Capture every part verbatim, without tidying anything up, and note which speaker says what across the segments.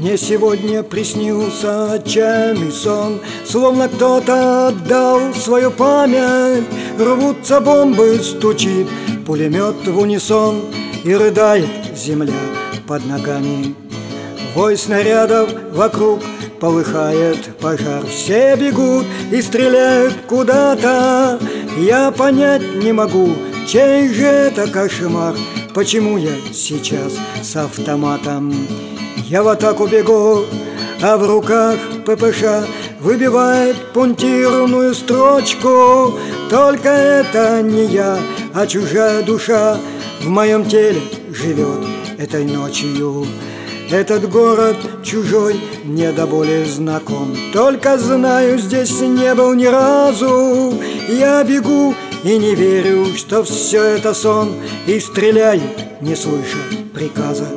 Speaker 1: Мне сегодня приснился отчаянный сон, словно кто-то отдал свою память. Рвутся бомбы, стучит пулемет в унисон, и рыдает земля под ногами. Вой снарядов вокруг, полыхает пожар. Все бегут и стреляют куда-то. Я понять не могу, чей же это кошмар. Почему я сейчас с автоматом? Я в атаку бегу, а в руках ППШ выбивает пунктирную строчку. Только это не я, а чужая душа в моем теле живет этой ночью. Этот город чужой мне до боли знаком, только знаю, здесь не был ни разу. Я бегу и не верю, что все это сон, и стреляю, не слыша приказа.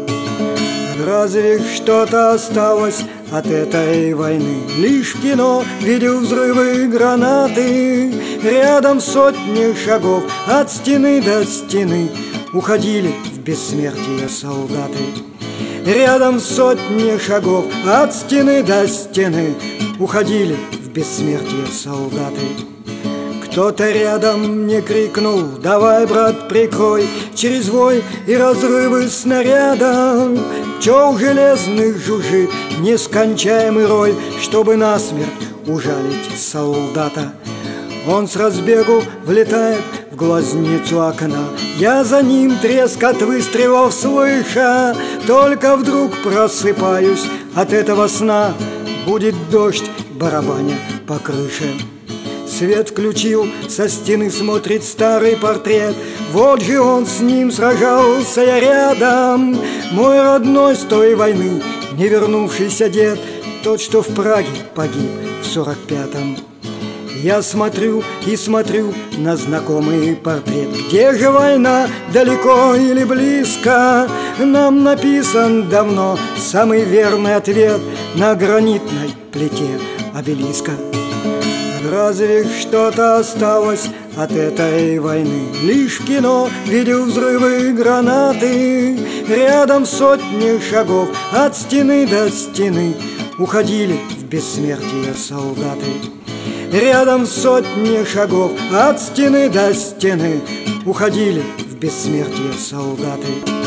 Speaker 1: Разве что-то осталось от этой войны? Лишь в кино видел взрывы гранаты. Рядом сотни шагов от стены до стены уходили в бессмертие солдаты. Рядом сотни шагов от стены до стены уходили в бессмертие солдаты. Кто-то рядом мне крикнул: давай, брат, прикрой через вой и разрывы снарядов. Пчел железных жужжит нескончаемый рой, чтобы насмерть ужалить солдата. Он с разбегу влетает в глазницу окна. Я за ним треск от выстрелов слыша. Только вдруг просыпаюсь от этого сна. Будет дождь, барабаня по крыше. Свет включил, со стены смотрит старый портрет. Вот же он, с ним сражался я рядом. Мой родной с той войны, не вернувшийся дед, тот, что в Праге погиб в сорок пятом. Я смотрю и смотрю на знакомый портрет. Где же война, далеко или близко? Нам написан давно самый верный ответ на гранитной плите обелиска. Разве что-то осталось от этой войны? Лишь в кино видел взрывы гранаты. Рядом сотни шагов от стены до стены уходили в бессмертие солдаты. Рядом сотни шагов от стены до стены уходили в бессмертие солдаты.